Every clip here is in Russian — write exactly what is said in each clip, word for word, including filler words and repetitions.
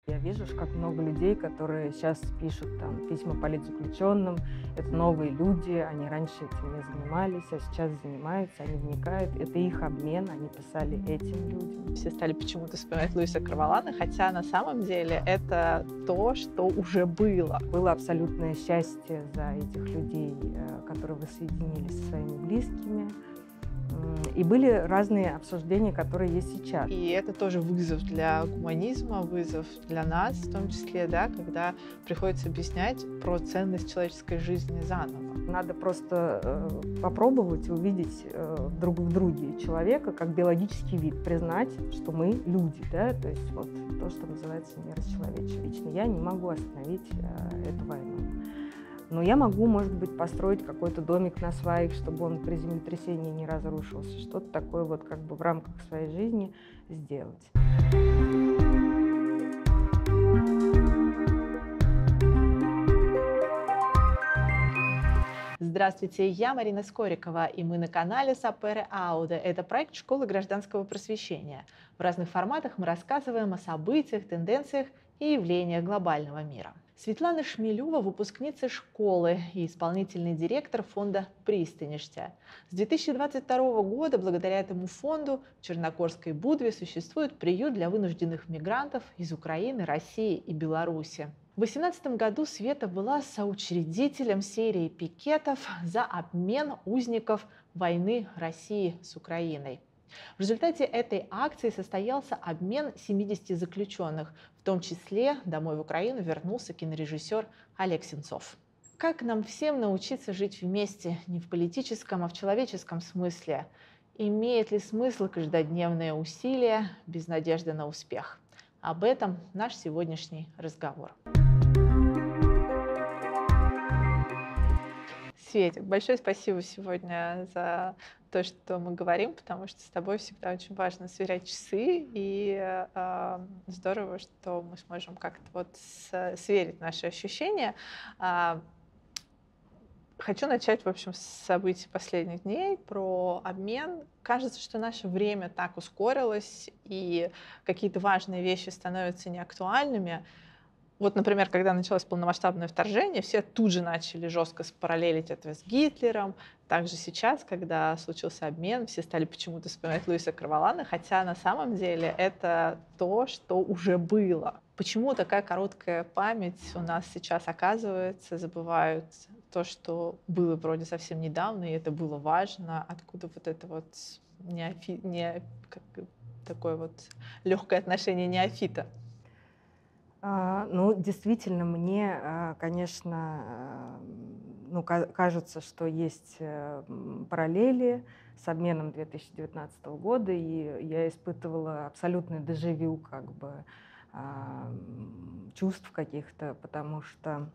Я вижу, ж, как много людей, которые сейчас пишут там письма политзаключенным. Это новые люди, они раньше этим не занимались, а сейчас занимаются, они вникают. Это их обмен, они писали этим людям. Все стали почему-то вспоминать Луиса Корвалана, хотя на самом деле это то, что уже было. Было абсолютное счастье за этих людей, которые воссоединились со своими близкими. И были разные обсуждения, которые есть сейчас. И это тоже вызов для гуманизма, вызов для нас в том числе, да, когда приходится объяснять про ценность человеческой жизни заново. Надо просто э, попробовать увидеть э, друг в друге человека как биологический вид, признать, что мы люди, да, то есть вот то, что называется не расчеловечивание. Лично я не могу остановить э, эту войну. Но я могу, может быть, построить какой-то домик на сваях, чтобы он при землетрясении не разрушился. Что-то такое вот как бы в рамках своей жизни сделать. Здравствуйте, я Марина Скорикова, и мы на канале Сапере Ауде. Это проект школы гражданского просвещения. В разных форматах мы рассказываем о событиях, тенденциях и явлениях глобального мира. Светлана Шмелева – выпускница школы и исполнительный директор фонда «Пристанишься». С две тысячи двадцать второго года благодаря этому фонду в Черногорской Будве существует приют для вынужденных мигрантов из Украины, России и Беларуси. В две тысячи восемнадцатом году Света была соучредителем серии пикетов за обмен узников войны России с Украиной. В результате этой акции состоялся обмен семидесяти заключенных, в том числе домой в Украину вернулся кинорежиссер Олег Сенцов. Как нам всем научиться жить вместе не в политическом, а в человеческом смысле? Имеет ли смысл каждодневные усилия без надежды на успех? Об этом наш сегодняшний разговор. Светик, большое спасибо сегодня за то, что мы говорим, потому что с тобой всегда очень важно сверять часы, и э, здорово, что мы сможем как-то вот с, сверить наши ощущения. Э, хочу начать, в общем, с событий последних дней, про обмен. Кажется, что наше время так ускорилось, и какие-то важные вещи становятся неактуальными. Вот, например, когда началось полномасштабное вторжение, все тут же начали жестко спараллелить это с Гитлером. Также сейчас, когда случился обмен, все стали почему-то вспоминать Луиса Корвалана, хотя на самом деле это то, что уже было. Почему такая короткая память у нас сейчас оказывается, забывают то, что было вроде совсем недавно, и это было важно, откуда вот это вот неофи... не... как... такое вот легкое отношение неофита? Ну, действительно, мне, конечно, ну, кажется, что есть параллели с обменом две тысячи девятнадцатого года, и я испытывала абсолютный дежавю как бы чувств каких-то, потому что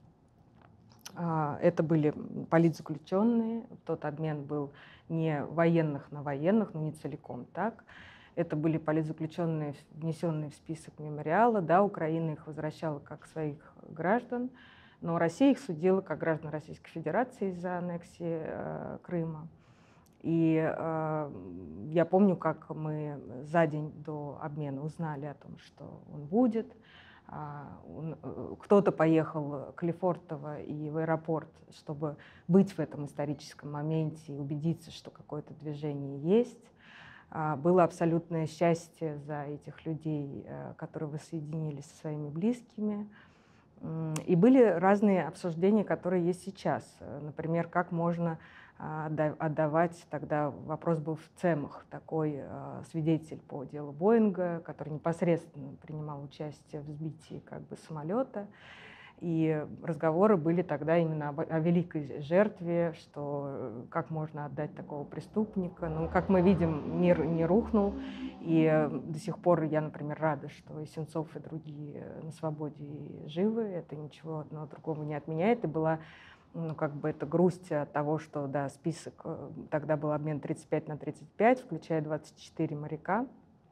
это были политзаключенные, тот обмен был не военных на военных, но не целиком так. Это были политзаключенные, внесенные в список мемориала. Да, Украина их возвращала как своих граждан, но Россия их судила как граждан Российской Федерации из-за аннексии э, Крыма. И э, я помню, как мы за день до обмена узнали о том, что он будет. Кто-то поехал к Лефортово и в аэропорт, чтобы быть в этом историческом моменте и убедиться, что какое-то движение есть. Было абсолютное счастье за этих людей, которые воссоединились со своими близкими. И были разные обсуждения, которые есть сейчас. Например, как можно отдавать, тогда вопрос был в ЦЭМах, такой свидетель по делу Боинга, который непосредственно принимал участие в сбитии как бы самолета. И разговоры были тогда именно об, о великой жертве, что как можно отдать такого преступника. Ну, как мы видим, мир не рухнул, и до сих пор я, например, рада, что и Сенцов, и другие на свободе и живы. Это ничего одного другого не отменяет. И была, ну, как бы это грусть от того, что, да, список, тогда был обмен тридцать пять на тридцать пять, включая двадцать четыре моряка.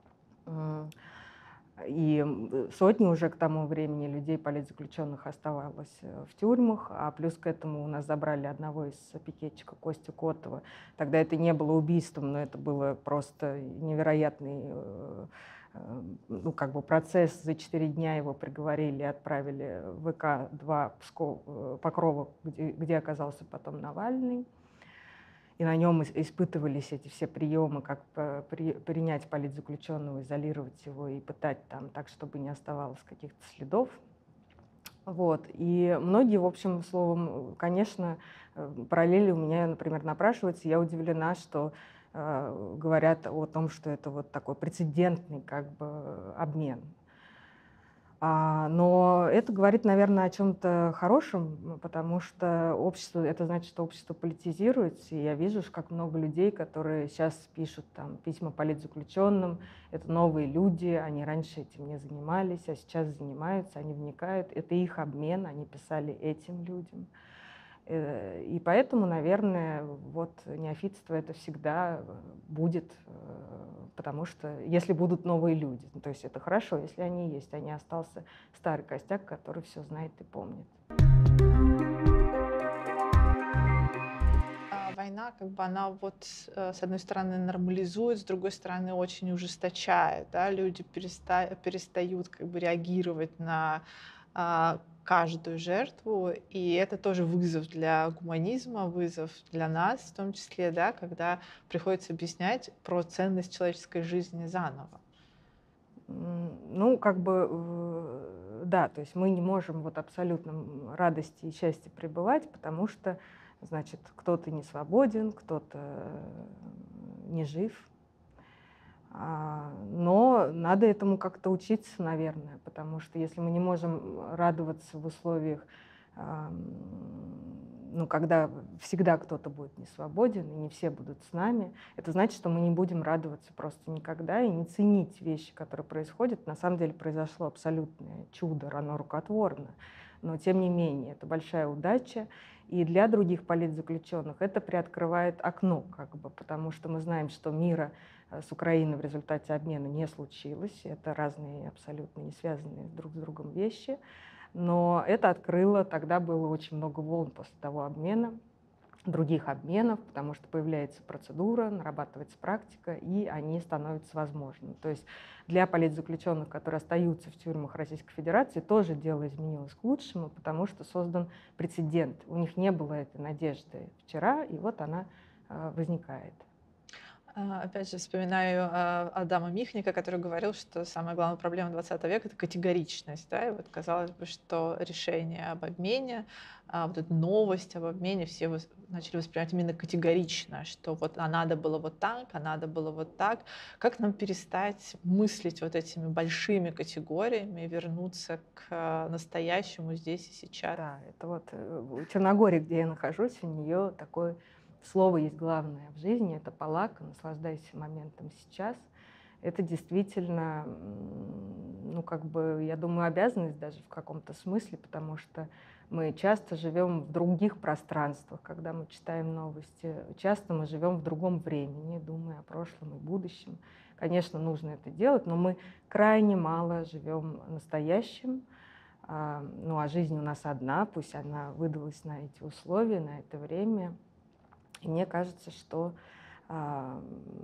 И сотни уже к тому времени людей, политзаключенных, оставалось в тюрьмах, а плюс к этому у нас забрали одного из пикетчиков, Костю Котова. Тогда это не было убийством, но это было просто невероятный ну, как бы процесс за четыре дня его приговорили и отправили в вэ ка два Псков, Покрова, где, где оказался потом Навальный. И на нем испытывались эти все приемы, как при, принять политзаключенного, изолировать его и пытать там так, чтобы не оставалось каких-то следов. Вот. И многие, в общем, словом, конечно, параллели у меня, например, напрашиваются. Я удивлена, что э, говорят о том, что это вот такой прецедентный как бы обмен. А, но это говорит, наверное, о чем-то хорошем, потому что общество, это значит, что общество политизируется. И я вижу, как много людей, которые сейчас пишут там письма политзаключенным, это новые люди, они раньше этим не занимались, а сейчас занимаются, они вникают. Это их обмен, они писали этим людям. И поэтому, наверное, вот неофитство это всегда будет, потому что если будут новые люди, то есть это хорошо, если они есть, а не остался старый костяк, который все знает и помнит. Война, как бы она вот с одной стороны нормализует, с другой стороны очень ужесточает, да? Люди переста- перестают как бы реагировать на а, каждую жертву, и это тоже вызов для гуманизма, вызов для нас в том числе, да, когда приходится объяснять про ценность человеческой жизни заново. Ну, как бы, да, то есть мы не можем вот абсолютно радости и счастья пребывать, потому что, значит, кто-то не свободен, кто-то не жив. Но надо этому как-то учиться, наверное, потому что если мы не можем радоваться в условиях, ну, когда всегда кто-то будет не свободен, и не все будут с нами, это значит, что мы не будем радоваться просто никогда и не ценить вещи, которые происходят. На самом деле произошло абсолютное чудо, оно рукотворно, но тем не менее это большая удача. И для других политзаключенных это приоткрывает окно, как бы, потому что мы знаем, что мира с Украиной в результате обмена не случилось. Это разные, абсолютно не связанные друг с другом вещи. Но это открыло, тогда было очень много волн после того обмена, других обменов, потому что появляется процедура, нарабатывается практика, и они становятся возможными. То есть для политзаключенных, которые остаются в тюрьмах Российской Федерации, тоже дело изменилось к лучшему, потому что создан прецедент. У них не было этой надежды вчера, и вот она возникает. Опять же, вспоминаю Адама Михника, который говорил, что самая главная проблема двадцатого века — это категоричность. Да? И вот казалось бы, что решение об обмене, вот эту новость об обмене все начали воспринимать именно категорично, что вот а надо было вот так, а надо было вот так. Как нам перестать мыслить вот этими большими категориями и вернуться к настоящему здесь и сейчас? Да, это вот в Черногории, где я нахожусь, у нее такое слово есть главное в жизни, это палака, наслаждайся моментом сейчас. Это действительно, ну, как бы, я думаю, обязанность даже в каком-то смысле, потому что мы часто живем в других пространствах, когда мы читаем новости. Часто мы живем в другом времени, думая о прошлом и будущем. Конечно, нужно это делать, но мы крайне мало живем настоящим. Ну, а жизнь у нас одна, пусть она выдалась на эти условия, на это время. И мне кажется, что а,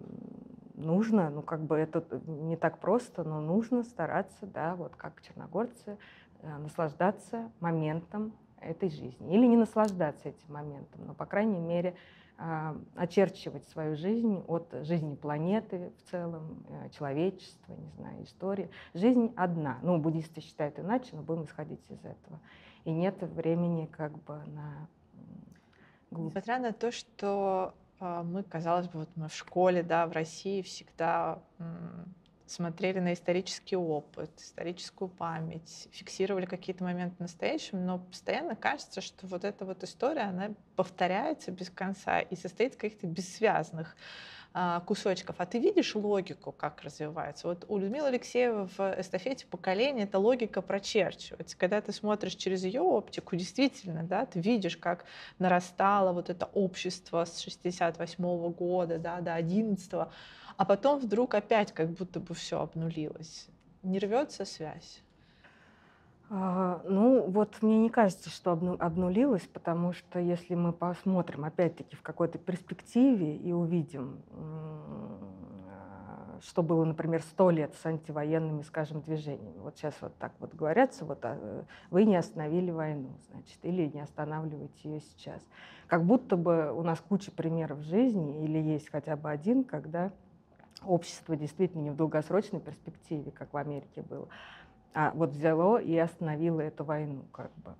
нужно, ну как бы это не так просто, но нужно стараться, да, вот как черногорцы, наслаждаться моментом этой жизни. Или не наслаждаться этим моментом, но, по крайней мере, а, очерчивать свою жизнь от жизни планеты в целом, человечества, не знаю, истории. Жизнь одна. Ну, буддисты считают иначе, но будем исходить из этого. И нет времени как бы на... Несмотря на то, что э, мы, казалось бы, вот мы в школе, да, в России всегда м, смотрели на исторический опыт, историческую память, фиксировали какие-то моменты в настоящем, но постоянно кажется, что вот эта вот история, она повторяется без конца и состоит из каких-то бессвязных кусочков. А ты видишь логику, как развивается? Вот у Людмилы Алексеевой в эстафете поколения эта логика прочерчивается. Когда ты смотришь через ее оптику, действительно, да, ты видишь, как нарастало вот это общество с шестьдесят восьмого года, да, до одиннадцатого, а потом вдруг опять как будто бы все обнулилось. Не рвется связь? А, ну, вот мне не кажется, что обну- обнулилось, потому что если мы посмотрим, опять-таки, в какой-то перспективе и увидим, м, а, что было, например, сто лет с антивоенными, скажем, движениями. Вот сейчас вот так вот говорятся, вот вы не остановили войну, значит, или не останавливаете ее сейчас. Как будто бы у нас куча примеров в жизни, или есть хотя бы один, когда общество действительно не в долгосрочной перспективе, как в Америке было, а вот взяло и остановило эту войну, как бы.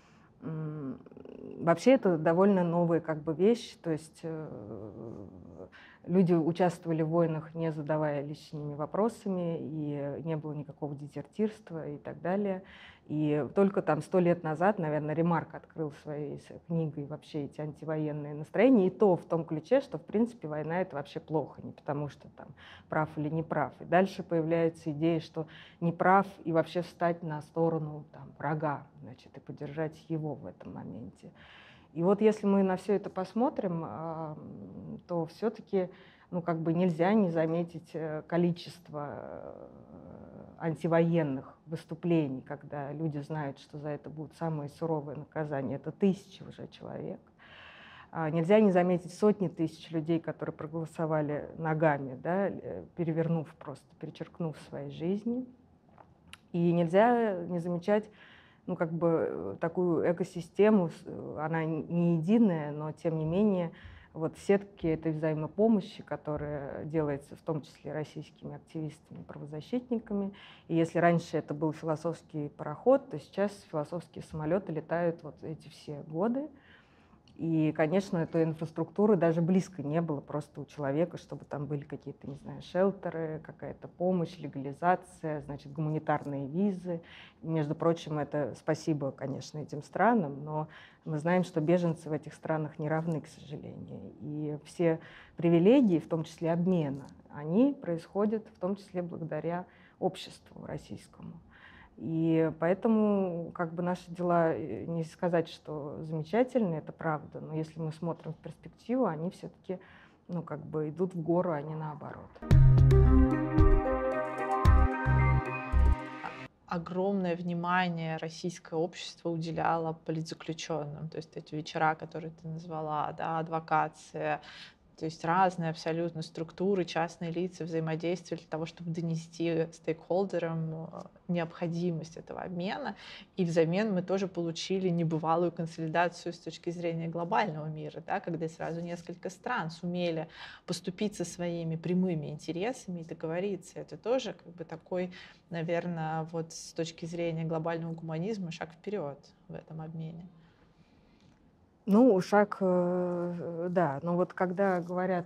Вообще это довольно новая как бы вещь, то есть э, люди участвовали в войнах, не задавая лишними вопросами, и не было никакого дезертирства и так далее. И только там сто лет назад, наверное, Ремарк открыл своей книгой вообще эти антивоенные настроения, и то в том ключе, что, в принципе, война — это вообще плохо, не потому что там прав или не прав. И дальше появляется идея, что не прав, и вообще встать на сторону там врага, значит, и поддержать его в этом моменте. И вот если мы на все это посмотрим, то все-таки ну, как бы нельзя не заметить количество антивоенных выступлений, когда люди знают, что за это будут самые суровые наказания. Это тысячи уже человек. Нельзя не заметить сотни тысяч людей, которые проголосовали ногами, да, перевернув просто, перечеркнув свои жизни. И нельзя не замечать ну, как бы такую экосистему, она не единая, но тем не менее вот сетки этой взаимопомощи, которая делается в том числе российскими активистами, правозащитниками. И если раньше это был философский пароход, то сейчас философские самолеты летают вот эти все годы. И, конечно, этой инфраструктуры даже близко не было просто у человека, чтобы там были какие-то, не знаю, шелтеры, какая-то помощь, легализация, значит, гуманитарные визы. Между прочим, это спасибо, конечно, этим странам, но мы знаем, что беженцы в этих странах не равны, к сожалению. И все привилегии, в том числе обмена, они происходят в том числе благодаря обществу российскому. И поэтому как бы наши дела, не сказать, что замечательные, это правда, но если мы смотрим в перспективу, они все-таки ну, как бы идут в гору, а не наоборот. Огромное внимание российское общество уделяло политзаключенным. То есть эти вечера, которые ты назвала, да, адвокация, то есть разные абсолютно структуры, частные лица взаимодействовали для того, чтобы донести стейкхолдерам необходимость этого обмена. И взамен мы тоже получили небывалую консолидацию с точки зрения глобального мира, да, когда сразу несколько стран сумели поступить со своими прямыми интересами и договориться. Это тоже как бы такой, наверное, вот с точки зрения глобального гуманизма шаг вперед в этом обмене. Ну, шаг, да, но вот когда говорят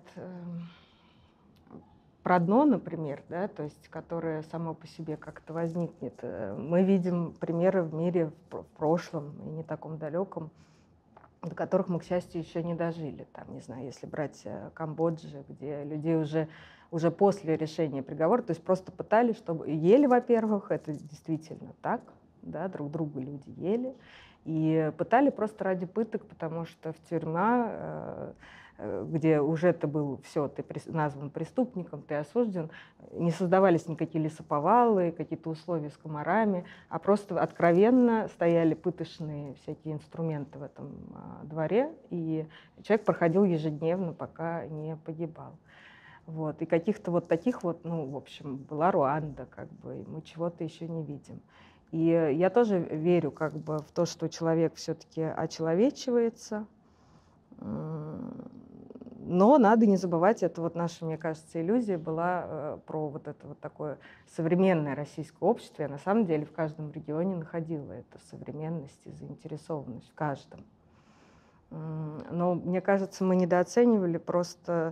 про дно, например, да, то есть которое само по себе как-то возникнет, мы видим примеры в мире в прошлом и не таком далеком, до которых мы, к счастью, еще не дожили. Там, не знаю, если брать Камбоджу, где людей уже, уже после решения приговора, то есть просто пытались, чтобы ели, во-первых, это действительно так, да, друг друга люди ели, и пытали просто ради пыток, потому что в тюрьма, где уже ты был, все, ты назван преступником, ты осужден, не создавались никакие лесоповалы, какие-то условия с комарами, а просто откровенно стояли пыточные всякие инструменты в этом дворе, и человек проходил ежедневно, пока не погибал. Вот. И каких-то вот таких вот, ну, в общем, была Руанда, как бы, и мы чего-то еще не видим. И я тоже верю как бы в то, что человек все-таки очеловечивается, но надо не забывать, это вот наша, мне кажется, иллюзия была про вот это вот такое современное российское общество. Я на самом деле в каждом регионе находила эту современность и заинтересованность в каждом. Но мне кажется, мы недооценивали просто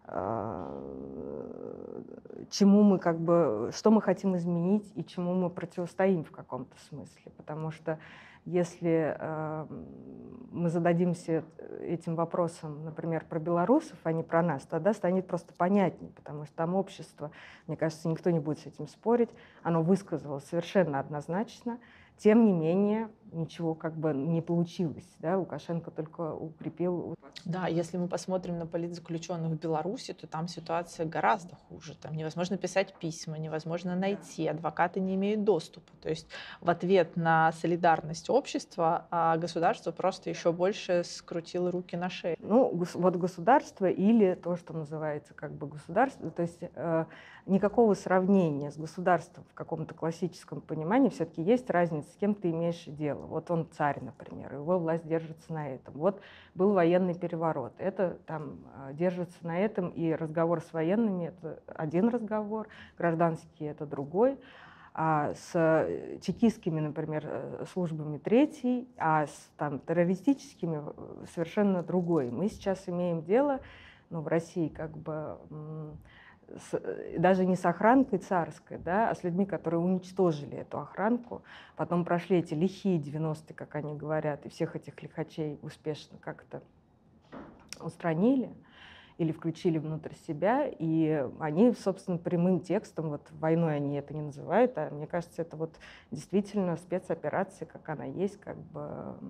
чему мы как бы, что мы хотим изменить и чему мы противостоим в каком-то смысле. Потому что если э, мы зададимся этим вопросом, например, про белорусов, а не про нас, тогда станет просто понятнее, потому что там общество, мне кажется, никто не будет с этим спорить, оно высказалось совершенно однозначно. Тем не менее, ничего как бы не получилось. Да? Лукашенко только укрепил. Да, если мы посмотрим на политзаключенных в Беларуси, то там ситуация гораздо хуже. Там невозможно писать письма, невозможно найти, адвокаты не имеют доступа. То есть в ответ на солидарность общества государство просто еще больше скрутило руки на шею. Ну, вот государство или то, что называется как бы государство, то есть никакого сравнения с государством в каком-то классическом понимании. Все-таки есть разница, с кем ты имеешь дело. Вот он царь, например, его власть держится на этом. Вот был военный переворот, это там держится на этом, и разговор с военными — это один разговор, гражданский — это другой. А с чекистскими, например, службами третий, а с там, террористическими совершенно другой. Мы сейчас имеем дело, ну, в России как бы с, даже не с охранкой царской, да, а с людьми, которые уничтожили эту охранку, потом прошли эти лихие девяностые, как они говорят, и всех этих лихачей успешно как-то устранили или включили внутрь себя, и они, собственно, прямым текстом, вот войной они это не называют, а мне кажется, это вот действительно спецоперация, как она есть, как бы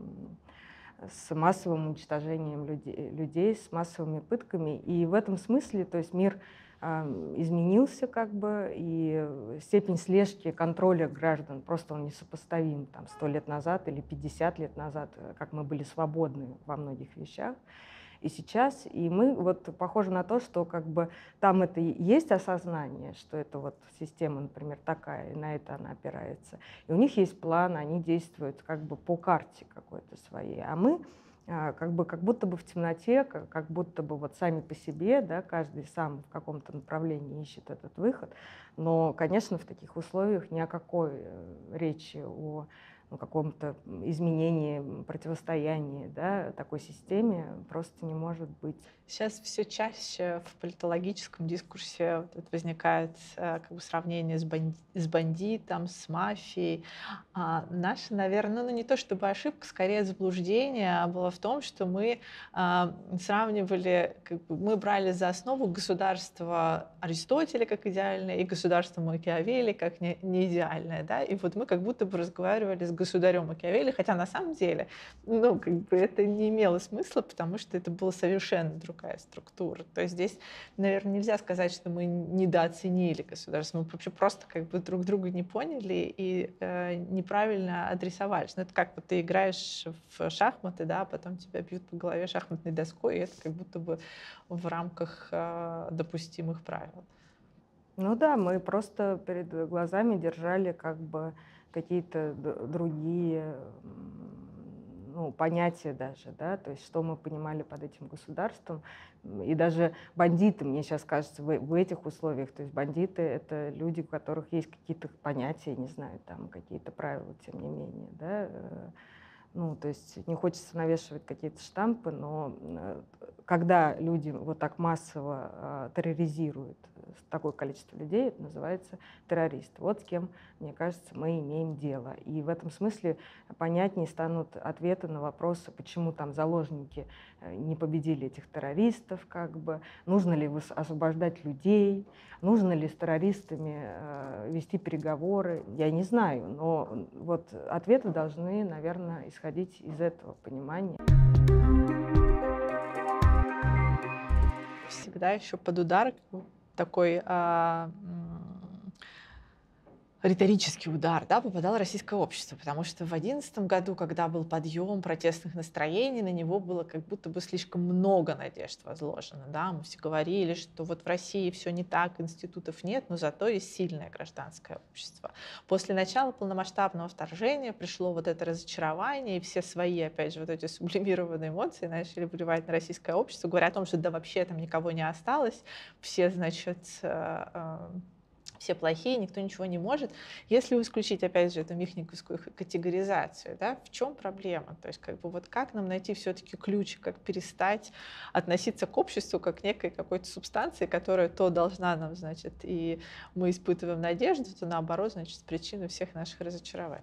с массовым уничтожением людей, людей, с массовыми пытками. И в этом смысле, то есть мир э, изменился, как бы, и степень слежки, контроля граждан просто он несопоставим там сто лет назад или пятьдесят лет назад, как мы были свободны во многих вещах. И сейчас, и мы вот похоже на то, что как бы там это и есть осознание, что это вот система, например, такая, и на это она опирается. И у них есть план, они действуют как бы по карте какой-то своей. А мы как бы как будто бы в темноте, как, как будто бы вот сами по себе, да, каждый сам в каком-то направлении ищет этот выход. Но, конечно, в таких условиях ни о какой речи о ну, каком-то изменении, противостоянии, да, такой системе просто не может быть. Сейчас все чаще в политологическом дискурсе вот это возникает как бы сравнение с, банди с бандитом, с мафией. А наша, наверное, ну не то чтобы ошибка, скорее заблуждение было в том, что мы а, сравнивали, как бы, мы брали за основу государство Аристотеля как идеальное и государство Макиавелли как не, не идеальное, да, и вот мы как будто бы разговаривали с государем Макиавелли, хотя на самом деле, ну, как бы это не имело смысла, потому что это было совершенно другое другая структура. То есть здесь, наверное, нельзя сказать, что мы недооценили государство, мы вообще просто как бы друг друга не поняли и э, неправильно адресовались. Ну, это как вот ты играешь в шахматы, да, а потом тебя бьют по голове шахматной доской, и это как будто бы в рамках э, допустимых правил. Ну да, мы просто перед глазами держали как бы какие-то другие ну, понятия даже, да, то есть что мы понимали под этим государством. И даже бандиты, мне сейчас кажется, в, в этих условиях, то есть бандиты — это люди, у которых есть какие-то понятия, не знаю, там какие-то правила, тем не менее, да. Ну, то есть не хочется навешивать какие-то штампы, но когда люди вот так массово э, терроризируют такое количество людей, это называется террорист. Вот с кем, мне кажется, мы имеем дело. И в этом смысле понятнее станут ответы на вопросы, почему там заложники не победили этих террористов, как бы, нужно ли освобождать людей, нужно ли с террористами э, вести переговоры, я не знаю, но вот ответы должны, наверное, исходить из этого понимания. Всегда еще под удар такой а, риторический удар, да, попадало российское общество, потому что в две тысячи одиннадцатом году, когда был подъем протестных настроений, на него было как будто бы слишком много надежд возложено, да, мы все говорили, что вот в России все не так, институтов нет, но зато есть сильное гражданское общество. После начала полномасштабного вторжения пришло вот это разочарование, и все свои, опять же, вот эти сублимированные эмоции начали выливать на российское общество, говоря о том, что да вообще там никого не осталось, все, значит, все плохие, никто ничего не может. Если исключить, опять же, эту михниковскую категоризацию, да, в чем проблема? То есть, как бы, вот как нам найти все-таки ключ, как перестать относиться к обществу как к некой какой-то субстанции, которая то должна нам, значит, и мы испытываем надежду, то наоборот, значит, причина всех наших разочарований.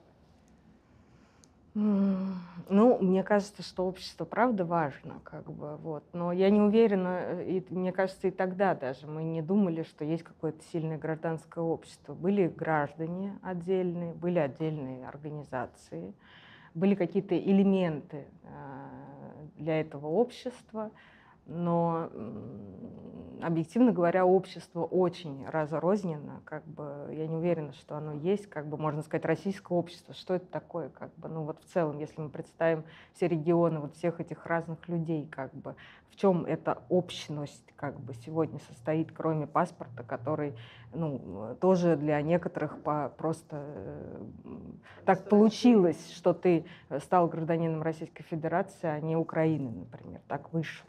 Ну, мне кажется, что общество правда важно, как бы, вот. Но я не уверена, и мне кажется, и тогда даже мы не думали, что есть какое-то сильное гражданское общество. Были граждане отдельные, были отдельные организации, были какие-то элементы для этого общества. Но, объективно говоря, общество очень разрозненно, как бы я не уверена, что оно есть, как бы можно сказать, российское общество. Что это такое, как бы, ну вот в целом, если мы представим все регионы, вот всех этих разных людей, как бы, в чем эта общность, как бы, сегодня состоит, кроме паспорта, который, ну, тоже для некоторых по, просто э, так получилось, что ты стал гражданином Российской Федерации, а не Украины, например, так вышло.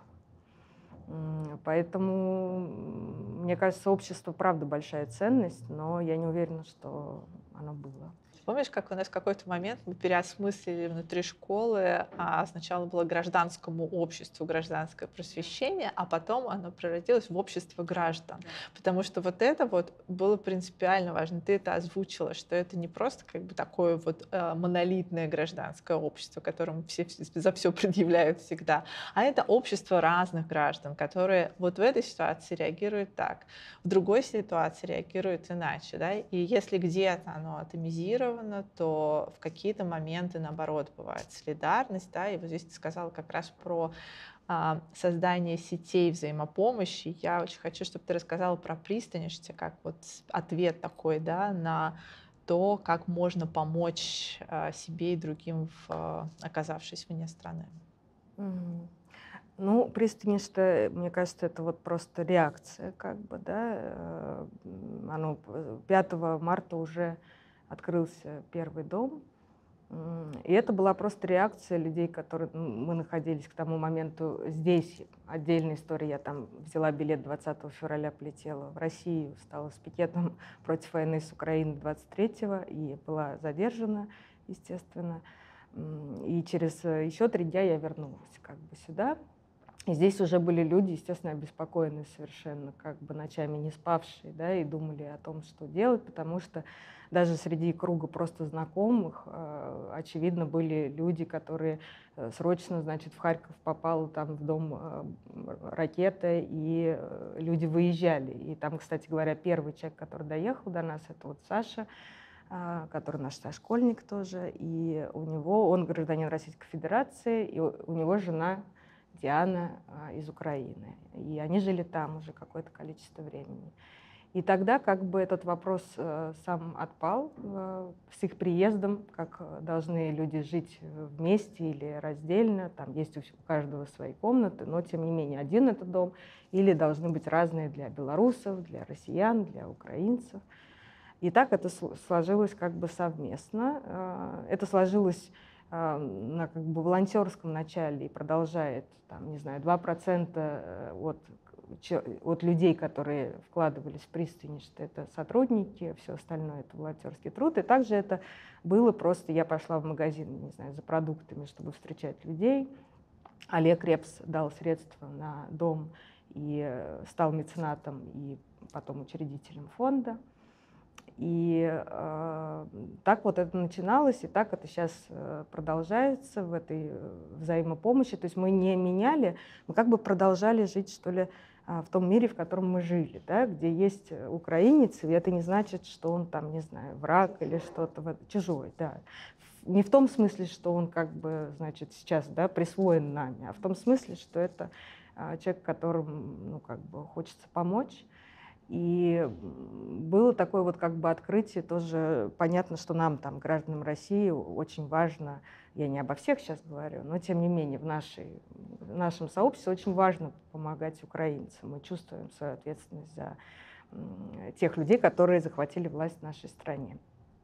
Поэтому, мне кажется, общество, правда, большая ценность, но я не уверена, что оно было. Помнишь, как у нас в какой-то момент мы переосмыслили внутри школы, а сначала было гражданскому обществу, гражданское просвещение, а потом оно превратилось в общество граждан. Потому что вот это вот было принципиально важно. Ты это озвучила, что это не просто как бы такое вот э, монолитное гражданское общество, которому все за все предъявляют всегда, а это общество разных граждан, которые вот в этой ситуации реагируют так, в другой ситуации реагируют иначе. Да? И если где-то оно атомизировано, то в какие-то моменты, наоборот, бывает солидарность, да, и вот здесь ты сказала как раз про а, создание сетей взаимопомощи. Я очень хочу, чтобы ты рассказала про пристанишься, как вот ответ такой, да, на то, как можно помочь а, себе и другим, в, а, оказавшись вне страны. Mm-hmm. Ну, пристанишь-то, мне кажется, это вот просто реакция, как бы, да. Оно пятого марта уже открылся первый дом, и это была просто реакция людей, которые мы находились к тому моменту здесь. Отдельная история, я там взяла билет двадцатого февраля, полетела в Россию, стала с пикетом против войны с Украиной двадцать третьего и была задержана, естественно. И через еще три дня я вернулась как бы сюда. И здесь уже были люди, естественно, обеспокоенные совершенно, как бы ночами не спавшие, да, и думали о том, что делать, потому что даже среди круга просто знакомых, э, очевидно, были люди, которые э, срочно, значит, в Харьков попала там в дом э, ракета, и э, люди выезжали. И там, кстати говоря, первый человек, который доехал до нас, это вот Саша, э, который наш сошкольник тоже, и у него, он гражданин Российской Федерации, и у, у него жена Диана из Украины. И они жили там уже какое-то количество времени. И тогда как бы этот вопрос э, сам отпал э, с их приездом, как должны люди жить вместе или раздельно. Там есть у каждого свои комнаты, но тем не менее один этот дом. Или должны быть разные для белорусов, для россиян, для украинцев. И так это сложилось как бы совместно. Э, это сложилось на как бы волонтерском начале и продолжает, там, не знаю, два процента от, от людей, которые вкладывались в пристанишь, это сотрудники, все остальное это волонтерский труд. И также это было просто, я пошла в магазин, не знаю, за продуктами, чтобы встречать людей. Олег Репс дал средства на дом и стал меценатом и потом учредителем фонда. И э, так вот это начиналось, и так это сейчас э, продолжается в этой взаимопомощи. То есть мы не меняли, мы как бы продолжали жить, что ли, э, в том мире, в котором мы жили, да, где есть украинец, и это не значит, что он там, не знаю, враг или что-то чужой, да. Не в том смысле, что он как бы, значит, сейчас, да, присвоен нами, а в том смысле, что это э, человек, которому, ну, как бы хочется помочь. И было такое вот как бы открытие тоже. Понятно, что нам, там, гражданам России, очень важно, я не обо всех сейчас говорю, но тем не менее в, нашей, в нашем сообществе очень важно помогать украинцам. Мы чувствуем свою ответственность за тех людей, которые захватили власть в нашей стране.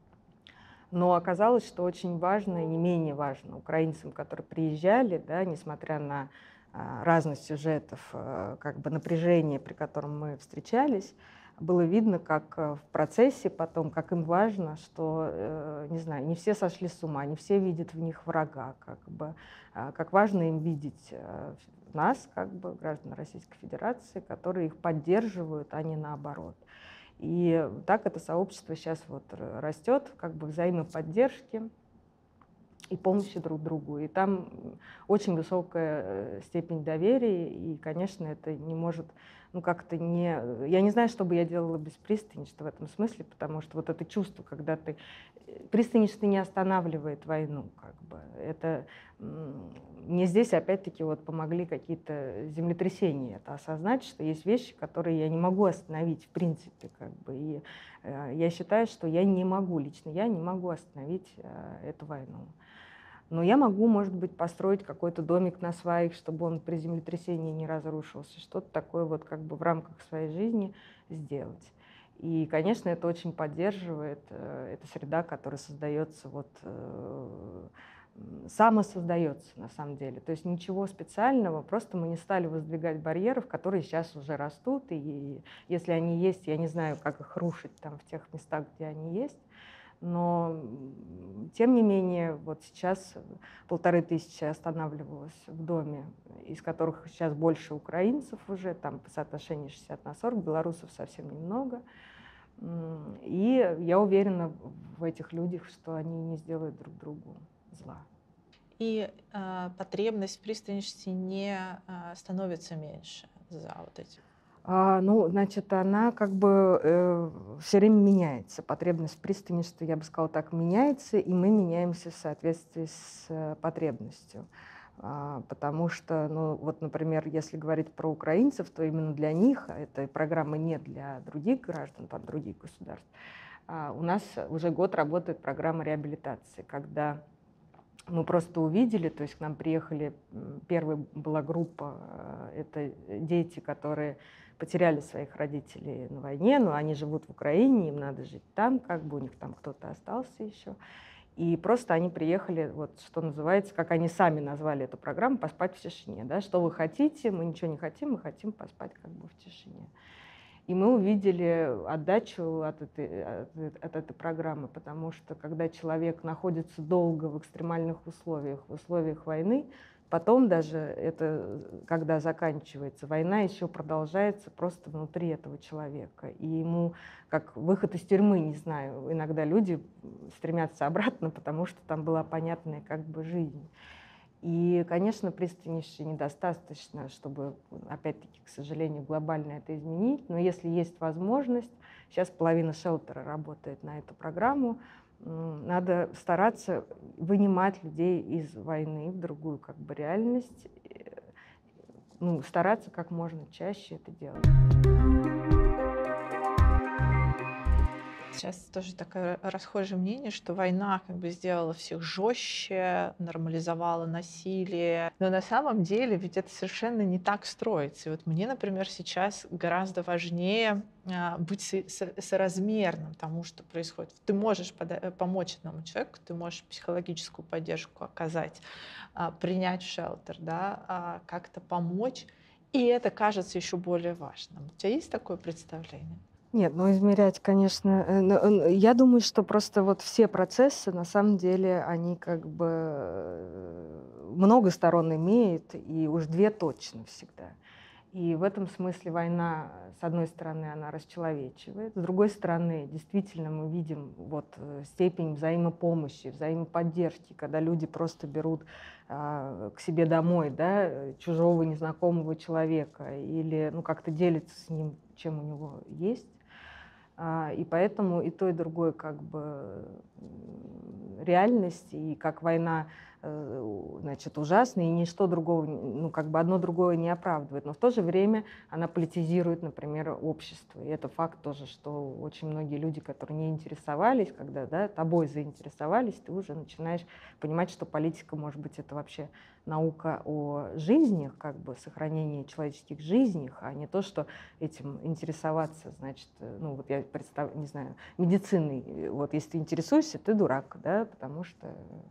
Но оказалось, что очень важно и не менее важно украинцам, которые приезжали, да, несмотря на разность сюжетов, как бы напряжение, при котором мы встречались, было видно, как в процессе потом, как им важно, что, не знаю, не все сошли с ума, не все видят в них врага, как бы, как важно им видеть нас, как бы, граждан Российской Федерации, которые их поддерживают, а не наоборот. И так это сообщество сейчас вот растет, как бы взаимоподдержки и помощи друг другу. И там очень высокая степень доверия, и, конечно, это не может, ну, как-то не... Я не знаю, что бы я делала без пристанишь-то в этом смысле, потому что вот это чувство, когда ты... Пристанишь-то не останавливает войну, как бы. Это мне здесь опять-таки вот помогли какие-то землетрясения, это осознать, что есть вещи, которые я не могу остановить в принципе, как бы. И э, я считаю, что я не могу, лично я не могу остановить э, эту войну. Но я могу, может быть, построить какой-то домик на сваях, чтобы он при землетрясении не разрушился, что-то такое вот как бы в рамках своей жизни сделать. И, конечно, это очень поддерживает, э, эта среда, которая создается вот э, самосоздается на самом деле. То есть ничего специального, просто мы не стали воздвигать барьеров, которые сейчас уже растут, и если они есть, я не знаю, как их рушить там в тех местах, где они есть, но тем не менее вот сейчас полторы тысячи останавливалось в доме, из которых сейчас больше украинцев уже, там по соотношению шестьдесят на сорок, белорусов совсем немного. И я уверена в этих людях, что они не сделают друг другу зла. И э, потребность в пристрастности не э, становится меньше за вот эти. А, ну, значит, она как бы э, все время меняется. Потребность в пристрастности, я бы сказала так, меняется, и мы меняемся в соответствии с э, потребностью. А, потому что, ну, вот, например, если говорить про украинцев, то именно для них эта программа не для других граждан, там, других государств. А у нас уже год работает программа реабилитации, когда мы просто увидели, то есть к нам приехали, первая была группа, это дети, которые потеряли своих родителей на войне, но они живут в Украине, им надо жить там, как бы у них там кто-то остался еще. И просто они приехали, вот что называется, как они сами назвали эту программу, «Поспать в тишине». Да? Что вы хотите? Мы ничего не хотим, мы хотим поспать как бы в тишине. И мы увидели отдачу от этой, от, от этой программы, потому что когда человек находится долго в экстремальных условиях, в условиях войны, потом даже это, когда заканчивается война, еще продолжается просто внутри этого человека. И ему, как выход из тюрьмы, не знаю, иногда люди стремятся обратно, потому что там была понятная как бы жизнь. И, конечно, пристрастности недостаточно, чтобы, опять-таки, к сожалению, глобально это изменить. Но если есть возможность, сейчас половина шелтера работает на эту программу, надо стараться вынимать людей из войны в другую как бы реальность, ну, стараться как можно чаще это делать. Сейчас тоже такое расхожее мнение, что война как бы сделала всех жестче, нормализовала насилие. Но на самом деле ведь это совершенно не так строится. И вот мне, например, сейчас гораздо важнее а, быть со- со- соразмерным тому, что происходит. Ты можешь пода- помочь одному человеку, ты можешь психологическую поддержку оказать, а, принять шелтер, да, а, как-то помочь. И это кажется еще более важным. У тебя есть такое представление? Нет, ну измерять, конечно, э, но, э, я думаю, что просто вот все процессы, на самом деле, они как бы э, много сторон имеют, и уж две точно всегда. И в этом смысле война, с одной стороны, она расчеловечивает, с другой стороны, действительно мы видим вот э, степень взаимопомощи, взаимоподдержки, когда люди просто берут а, к себе домой, да, чужого незнакомого человека или ну, как-то делятся с ним, чем у него есть. А, И поэтому и то, и другое как бы м, реальность, и как война э, значит, ужасна, и ничто другого, ну, как бы одно другое не оправдывает. Но в то же время она политизирует, например, общество. И это факт тоже, что очень многие люди, которые не интересовались, когда да, тобой заинтересовались, ты уже начинаешь понимать, что политика, может быть, это вообще наука о жизнях, как бы сохранении человеческих жизней, а не то, что этим интересоваться, значит, ну вот я представляю, не знаю, медициной, вот если ты интересуешься, ты дурак, да, потому что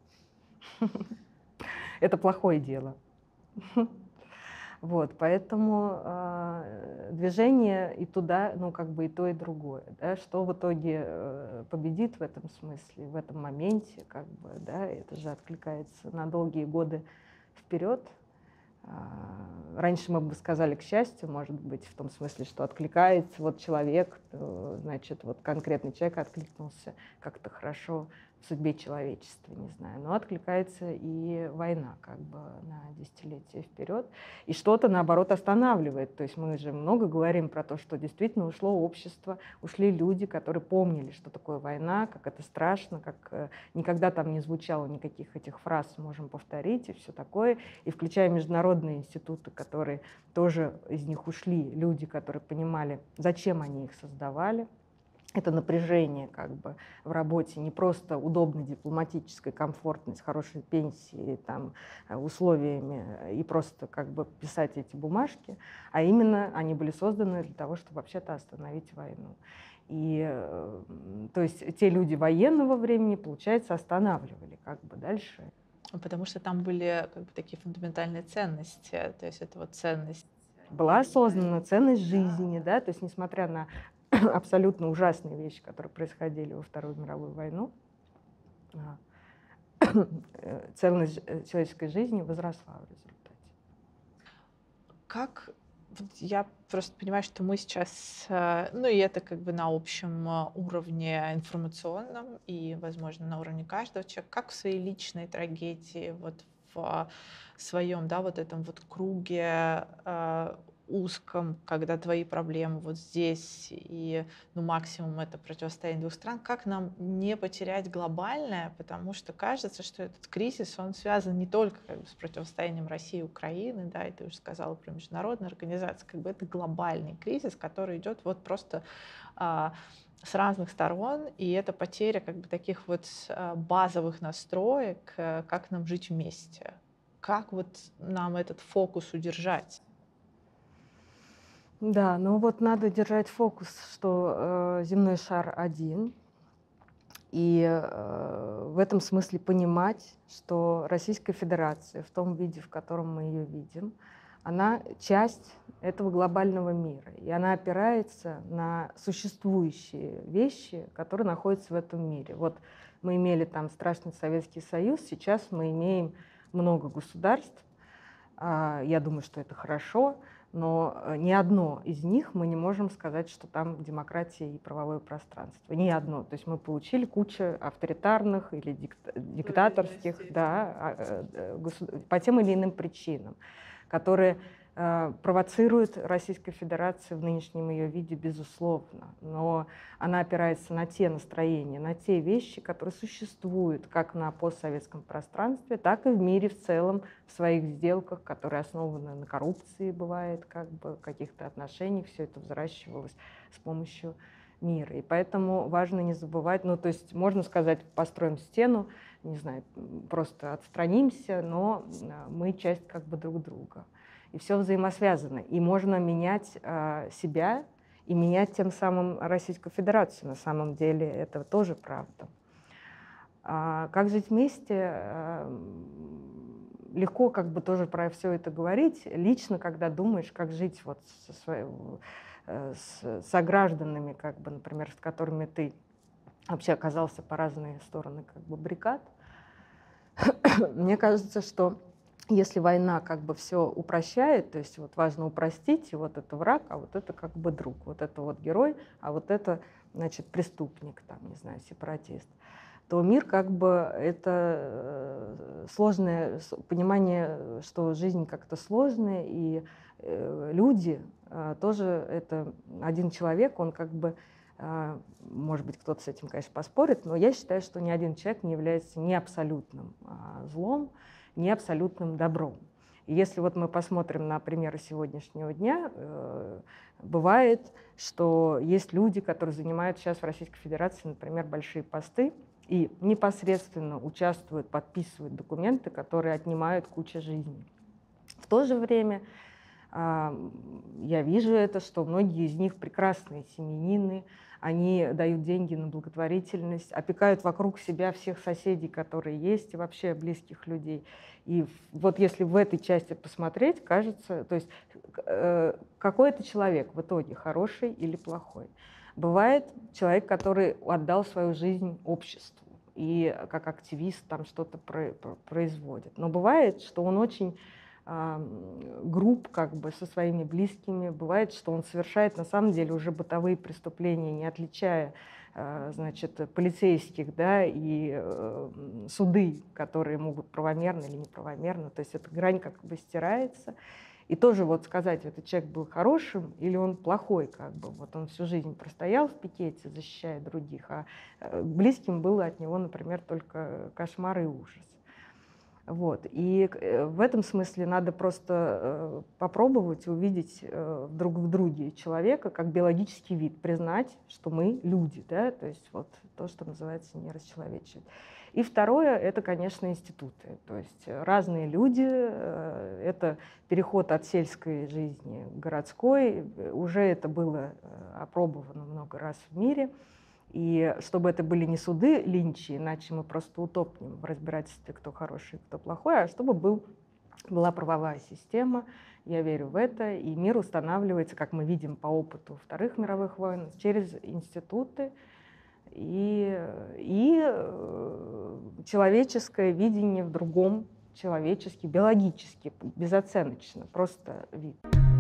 это плохое дело. Вот, поэтому э, движение и туда, ну, как бы и то, и другое, да, что в итоге э, победит в этом смысле, в этом моменте, как бы, да, это же откликается на долгие годы вперед. Раньше мы бы сказали, к счастью, может быть, в том смысле, что откликается вот человек, значит, вот конкретный человек откликнулся как-то хорошо. в судьбе человечества, не знаю, но откликается и война как бы на десятилетия вперед. И что-то, наоборот, останавливает. То есть мы же много говорим про то, что действительно ушло общество, ушли люди, которые помнили, что такое война, как это страшно, как э, никогда там не звучало никаких этих фраз, можем повторить и все такое. И включая международные институты, которые тоже из них ушли, люди, которые понимали, зачем они их создавали. Это напряжение как бы в работе, не просто удобной дипломатической, комфортной, с хорошей пенсией, там, условиями и просто как бы писать эти бумажки, а именно они были созданы для того, чтобы вообще-то остановить войну. И то есть те люди военного времени, получается, останавливали как бы дальше. Потому что там были как бы такие фундаментальные ценности, то есть это вот ценность. Была осознана ценность жизни, да, то есть несмотря на абсолютно ужасные вещи, которые происходили во Вторую мировую войну, ценность человеческой жизни возросла в результате. Как я просто понимаю, что мы сейчас, ну и это как бы на общем уровне информационном и, возможно, на уровне каждого человека, как в своей личной трагедии, вот в своем, да, вот этом вот круге узком, когда твои проблемы вот здесь, и ну, максимум это противостояние двух стран, как нам не потерять глобальное, потому что кажется, что этот кризис, он связан не только как бы, с противостоянием России и Украины, да, и ты уже сказала про международные организации, как бы это глобальный кризис, который идет вот просто а, с разных сторон, и это потеря как бы таких вот базовых настроек, как нам жить вместе. Как вот нам этот фокус удержать? Да, ну вот надо держать фокус, что э, земной шар один, и э, в этом смысле понимать, что Российская Федерация в том виде, в котором мы ее видим, она часть этого глобального мира, и она опирается на существующие вещи, которые находятся в этом мире. Вот мы имели там страшный Советский Союз, сейчас мы имеем много государств, э, я думаю, что это хорошо, но ни одно из них мы не можем сказать, что там демократия и правовое пространство. Ни одно. То есть мы получили кучу авторитарных или диктаторских, да, по тем или иным причинам, которые провоцирует Российская Федерация в нынешнем ее виде, безусловно, но она опирается на те настроения, на те вещи, которые существуют как на постсоветском пространстве, так и в мире в целом, в своих сделках, которые основаны на коррупции, бывает, как бы, каких-то отношениях, все это взращивалось с помощью мира. И поэтому важно не забывать, ну, то есть можно сказать, построим стену, не знаю, просто отстранимся, но мы часть как бы друг друга. И все взаимосвязано. И можно менять э, себя и менять тем самым Российскую Федерацию. На самом деле это тоже правда. А как жить вместе? Э, легко как бы тоже про все это говорить. Лично, когда думаешь, как жить вот со своими э, с согражданами, как бы, например, с которыми ты вообще оказался по разные стороны как бы баррикад, мне кажется, что если война как бы все упрощает, то есть вот важно упростить, и вот это враг, а вот это как бы друг, вот это вот герой, а вот это, значит, преступник, там, не знаю, сепаратист, то мир как бы это сложное понимание, что жизнь как-то сложная, и люди тоже, это один человек, он как бы, может быть, кто-то с этим, конечно, поспорит, но я считаю, что ни один человек не является ни абсолютным злом, не абсолютным добром. И если вот мы посмотрим на примеры сегодняшнего дня, э, бывает, что есть люди, которые занимают сейчас в Российской Федерации, например, большие посты и непосредственно участвуют, подписывают документы, которые отнимают кучу жизней. В то же время э, я вижу это, что многие из них прекрасные семьянины, они дают деньги на благотворительность, опекают вокруг себя всех соседей, которые есть, и вообще близких людей. И вот если в этой части посмотреть, кажется, то есть э, какой это человек в итоге, хороший или плохой. Бывает человек, который отдал свою жизнь обществу и как активист там что-то про, про, производит. Но бывает, что он очень групп как бы со своими близкими. Бывает, что он совершает на самом деле уже бытовые преступления, не отличая значит, полицейских, да, и суды, которые могут правомерно или неправомерно. То есть эта грань как бы стирается. И тоже вот сказать, этот человек был хорошим или он плохой, как бы. Вот он всю жизнь простоял в пикете, защищая других, а близким было от него, например, только кошмар и ужас. Вот. И в этом смысле надо просто попробовать увидеть друг в друге человека как биологический вид, признать, что мы люди, да, то есть вот то, что называется не расчеловечивать. И второе, это, конечно, институты. То есть разные люди, это переход от сельской жизни к городской, уже это было опробовано много раз в мире. И чтобы это были не суды Линчи, иначе мы просто утопнем в разбирательстве, кто хороший, кто плохой, а чтобы был, была правовая система, я верю в это, и мир устанавливается, как мы видим по опыту Вторых мировых войн, через институты и, и человеческое видение в другом, человеческий, биологически, безоценочно, просто вид.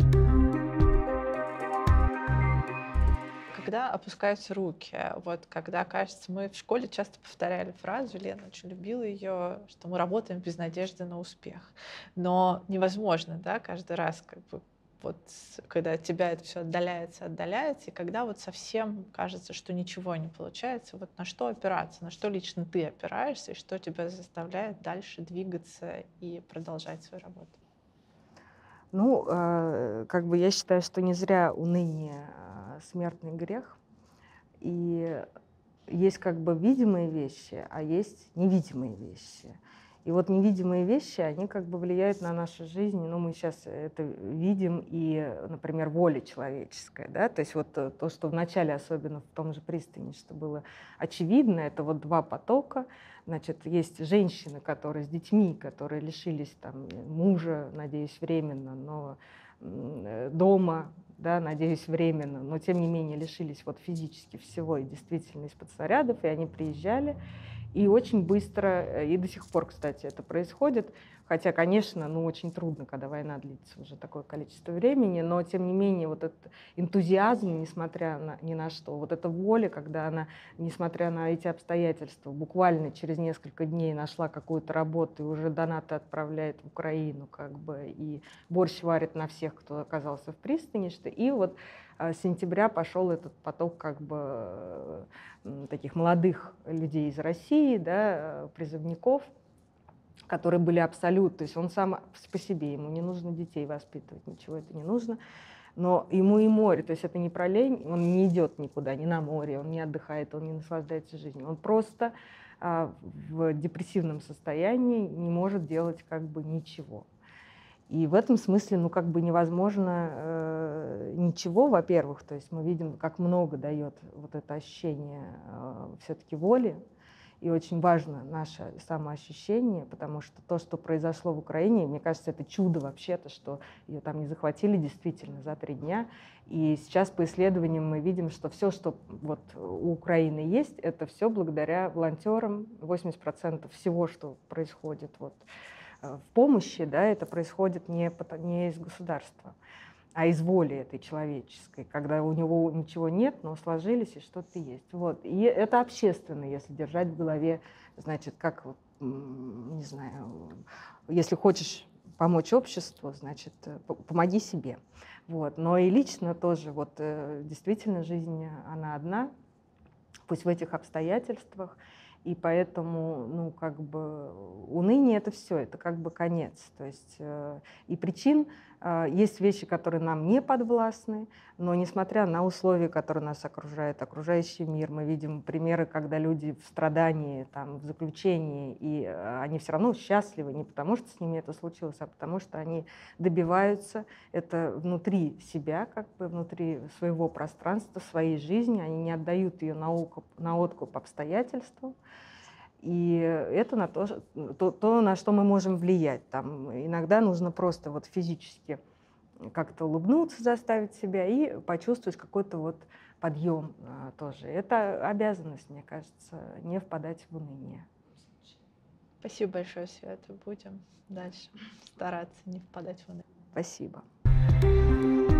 Когда опускаются руки, вот когда, кажется, мы в школе часто повторяли фразу, Лена очень любила ее, что мы работаем без надежды на успех. Но невозможно, да, каждый раз, как бы, вот, когда от тебя это все отдаляется, отдаляется, и когда вот совсем кажется, что ничего не получается, вот на что опираться, на что лично ты опираешься, и что тебя заставляет дальше двигаться и продолжать свою работу? Ну, как бы я считаю, что не зря уныние смертный грех. И есть как бы видимые вещи, а есть невидимые вещи. И вот невидимые вещи, они как бы влияют на нашу жизнь. Ну, мы сейчас это видим и, например, воля человеческая, да, то есть вот то, что вначале, особенно в том же пристани, что было очевидно, это вот два потока. Значит, есть женщины, которые с детьми, которые лишились там мужа, надеюсь, временно, но дома, да, надеюсь, временно, но тем не менее лишились вот физически всего и действительно из-под снарядов, и они приезжали. И очень быстро, и до сих пор, кстати, это происходит, хотя, конечно, ну, очень трудно, когда война длится уже такое количество времени, но, тем не менее, вот этот энтузиазм, несмотря на, ни на что, вот эта воля, когда она, несмотря на эти обстоятельства, буквально через несколько дней нашла какую-то работу и уже донаты отправляет в Украину, как бы, и борщ варит на всех, кто оказался в пристани, что и вот с сентября пошел этот поток как бы таких молодых людей из России, да, призывников, которые были абсолютно, то есть он сам по себе, ему не нужно детей воспитывать, ничего это не нужно, но ему и море, то есть это не про лень, он не идет никуда, не на море, он не отдыхает, он не наслаждается жизнью, он просто а, в депрессивном состоянии не может делать как бы ничего. И в этом смысле, ну, как бы невозможно э, ничего, во-первых, то есть мы видим, как много дает вот это ощущение э, все-таки воли, и очень важно наше самоощущение, потому что то, что произошло в Украине, мне кажется, это чудо вообще-то, что ее там не захватили действительно за три дня. И сейчас по исследованиям мы видим, что все, что вот у Украины есть, это все благодаря волонтерам, восемьдесят процентов всего, что происходит вот в помощи, да, это происходит не, не из государства, а из воли этой человеческой, когда у него ничего нет, но сложились и что-то есть. Вот. И это общественно, если держать в голове, значит, как, не знаю, если хочешь помочь обществу, значит, помоги себе. Вот. Но и лично тоже, вот, действительно, жизнь, она одна, пусть в этих обстоятельствах. И поэтому, ну, как бы уныние — это все, это как бы конец. То есть э, и причин э, есть вещи, которые нам не подвластны, но несмотря на условия, которые нас окружают, окружающий мир, мы видим примеры, когда люди в страдании, там, в заключении, и э, они все равно счастливы не потому, что с ними это случилось, а потому что они добиваются это внутри себя, как бы внутри своего пространства, своей жизни, они не отдают ее на, окуп, на откуп обстоятельствам. И это на то, то, то, на что мы можем влиять. Там иногда нужно просто вот физически как-то улыбнуться, заставить себя и почувствовать какой-то вот подъем а, тоже. Это обязанность, мне кажется, не впадать в уныние. Спасибо большое, Света. Будем дальше стараться не впадать в уныние. Спасибо.